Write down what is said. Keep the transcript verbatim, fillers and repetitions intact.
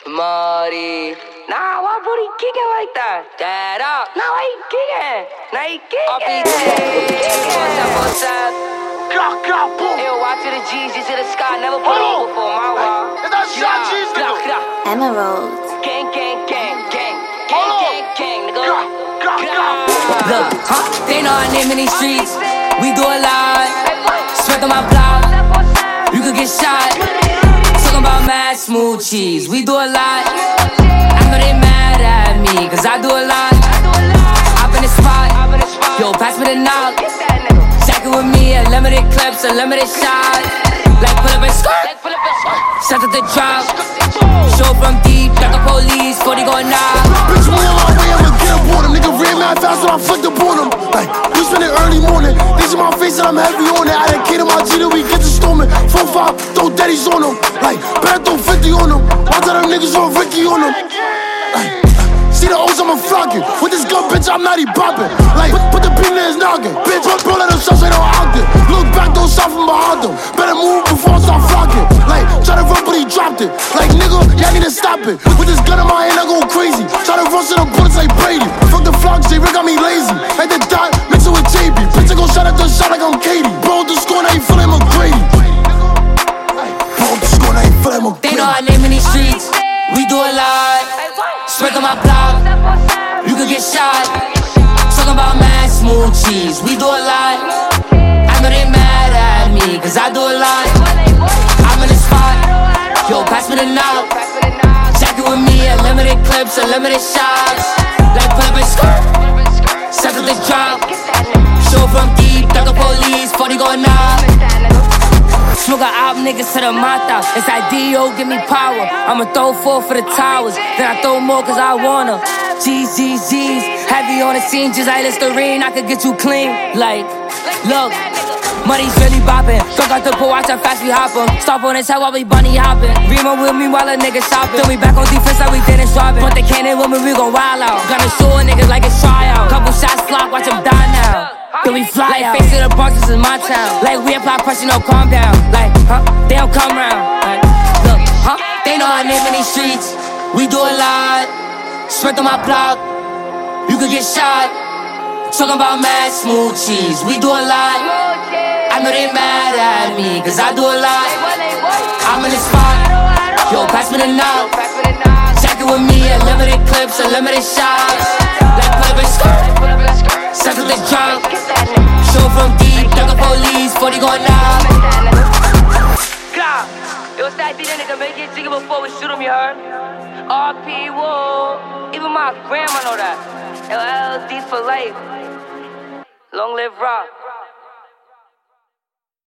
Marty. Nah, why booty kicking like that? That up. Nah, why he kicking? Nah, he kicking. What's up, Glock, Glock, boom. Yo, watch to the G's, to the sky. Never put on before my wall. Is that shot G's, nigga? Emerald. Gang, gang, gang, gang. Gang, gang, gang, nigga. Glock, Glock, Glock. Look, huh? They know our name in these streets. We do a lot. Sweat on my block. You could get shot. Talking about mad smooth cheese. We do a lot. I know they mad at me, cause I do a lot. Hop in the spot. Yo, pass me the knob. Jacket with me, unlimited clips, unlimited shots. Like pull up and skirt. Shut up the drop. Show from deep, got the police, forty going knock. Bitch, we on our way, I'ma get up on him. Nigga ran mad fast when I flicked up on him. Like, we spend it early morning. They see my face and I'm heavy on it. I done kid in my G that we get to storming. four five, throw daddies on them. Like, better throw fifty on them. Watch out them niggas throw Ricky on them. Like, see the O's, I'm a flocking. With this gun, bitch, I'm not even bopping. Like, put, put the pin in his noggin. Bitch, put pull at them shots right on Ogden. Look back, don't stop from behind them. Better move before I start flocking. Like, try to run, but he dropped it. Like, nigga, y'all need to stop it. With this gun in my hand, I go crazy. Try to rush to the bullets like Brady. Fuck the flocks, J. Rick got me lazy. Like the dot, mix it with J B. Bitch, I gon' shot at the shot like I'm Katie. Bro, the score, now you feel like McGrady. Bro, the score, now you feel like McGrady. They know our name in these streets. We do a lot. Spread on my block. You could get shot. Talking about mad smooth cheese. We do a lot. I know they mad at me, cause I do a lot. I'm in the spot. Yo, pass me the knob. Jacket with me, unlimited clips, unlimited shots. Like pull up and skirt. Set up the drop. Show from deep, got the police, forty going knock. Smoke a op niggas to the mata. Inside D O, give me power. I'ma throw four for the towers. Then I throw more cause I wanna. G's, G's, G's. Heavy on the scene, just like Listerine. I could get you clean. Like, look, money's really bopping. Don't got the pool, watch how fast we hoppin'. Stop on his head while we bunny hoppin'. Remo with me while a nigga shopping. Then we back on defense like we didn't swapping. Put the cannon with me, we gon' wild out. Gonna show niggas like it's tryout. Couple shots flock, watch them die now. Then we fly like out. Face to the Bronx, this is my town. Like we apply pressure, no calm down. Like, huh? They don't come round. Like, look, huh? They know our name in these streets. We do a lot. Spread on my block. You could get shot. Talking about mad smooth cheese. We do a lot. I know they mad at me, cause I do a lot. I'm in the spot. Yo, pass me the knob. Jacket with me, unlimited clips, unlimited shots. Like pull up and skirt. Set up the drop. Show from deep, got the police, forty going knock. God, it was that beat, nigga, make it jiggy before we shoot him, you heard? R P, whoa, even my grandma know that. L L D for life. Long live rock.